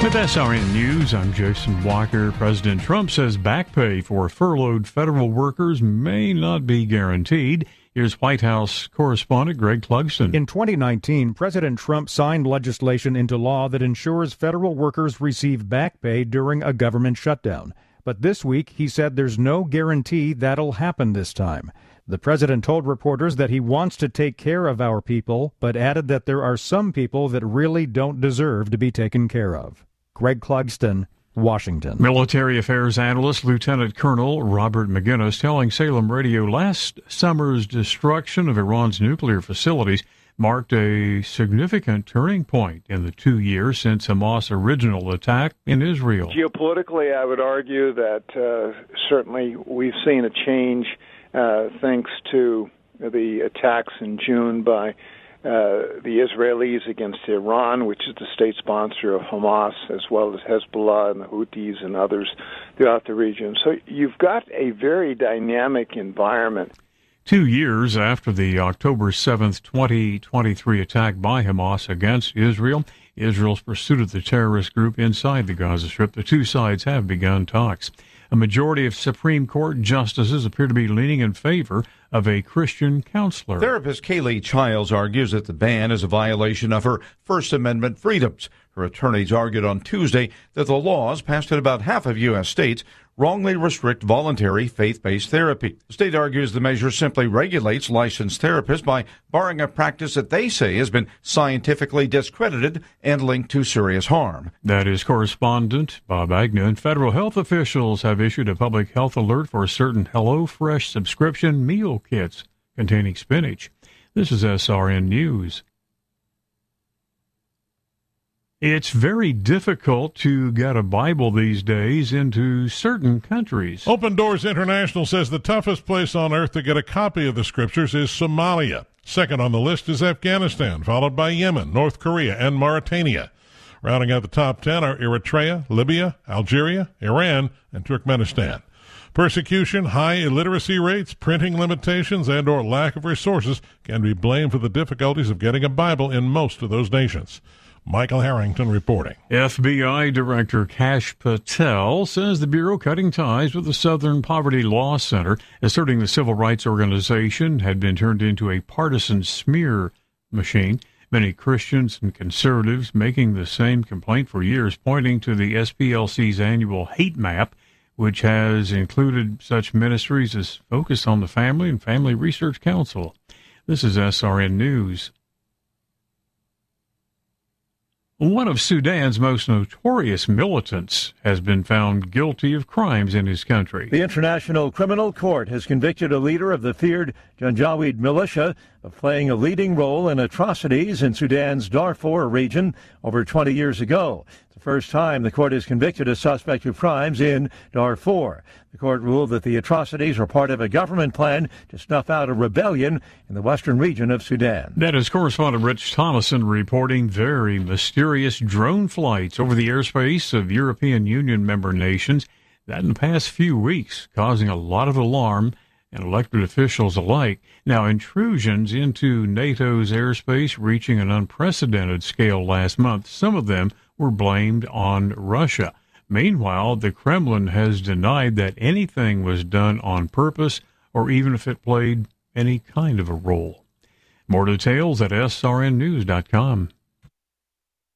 With SRN News, I'm Jason Walker. President Trump says back pay for furloughed federal workers may not be guaranteed. Here's White House correspondent Greg Clugston. In 2019, President Trump signed legislation into law that ensures federal workers receive back pay during a government shutdown. But this week, he said there's no guarantee that'll happen this time. The president told reporters that he wants to take care of our people, but added that there are some people that really don't deserve to be taken care of. Greg Clugston, Washington. Military affairs analyst Lieutenant Colonel Robert McGinnis telling Salem Radio last summer's destruction of Iran's nuclear facilities marked a significant turning point in the 2 years since Hamas' original attack in Israel. Geopolitically, I would argue that certainly we've seen a change thanks to the attacks in June by the Israelis against Iran, which is the state sponsor of Hamas, as well as Hezbollah and the Houthis and others throughout the region. So you've got a very dynamic environment. 2 years after the October 7th, 2023 attack by Hamas against Israel, Israel's pursuit of the terrorist group inside the Gaza Strip, the two sides have begun talks. A majority of Supreme Court justices appear to be leaning in favor of a Christian counselor. Therapist Kaylee Childs argues that the ban is a violation of her First Amendment freedoms. Her attorneys argued on Tuesday that the laws passed in about half of U.S. states wrongly restrict voluntary faith-based therapy. The state argues the measure simply regulates licensed therapists by barring a practice that they say has been scientifically discredited and linked to serious harm. That is correspondent Bob Agnew. And federal health officials have issued a public health alert for certain HelloFresh subscription meal kits containing spinach. This is SRN News. It's very difficult to get a Bible these days into certain countries. Open Doors International says the toughest place on earth to get a copy of the scriptures is Somalia. Second on the list is Afghanistan, followed by Yemen, North Korea, and Mauritania. Rounding out the top 10 are Eritrea, Libya, Algeria, Iran, and Turkmenistan. Persecution, high illiteracy rates, printing limitations, and or lack of resources can be blamed for the difficulties of getting a Bible in most of those nations. Michael Harrington reporting. FBI Director Kash Patel says the Bureau cutting ties with the Southern Poverty Law Center, asserting the civil rights organization had been turned into a partisan smear machine. Many Christians and conservatives making the same complaint for years, pointing to the SPLC's annual hate map, which has included such ministries as Focus on the Family and Family Research Council. This is SRN News. One of Sudan's most notorious militants has been found guilty of crimes in his country. The International Criminal Court has convicted a leader of the feared Janjaweed militia of playing a leading role in atrocities in Sudan's Darfur region over 20 years ago. It's the first time the court has convicted a suspect of crimes in Darfur. The court ruled that the atrocities are part of a government plan to snuff out a rebellion in the western region of Sudan. That is correspondent Rich Thomason reporting very mysterious drone flights over the airspace of European Union member nations. That in the past few weeks, causing a lot of alarm and elected officials alike. Now, intrusions into NATO's airspace reaching an unprecedented scale last month. Some of them were blamed on Russia. Meanwhile, the Kremlin has denied that anything was done on purpose or even if it played any kind of a role. More details at srnnews.com.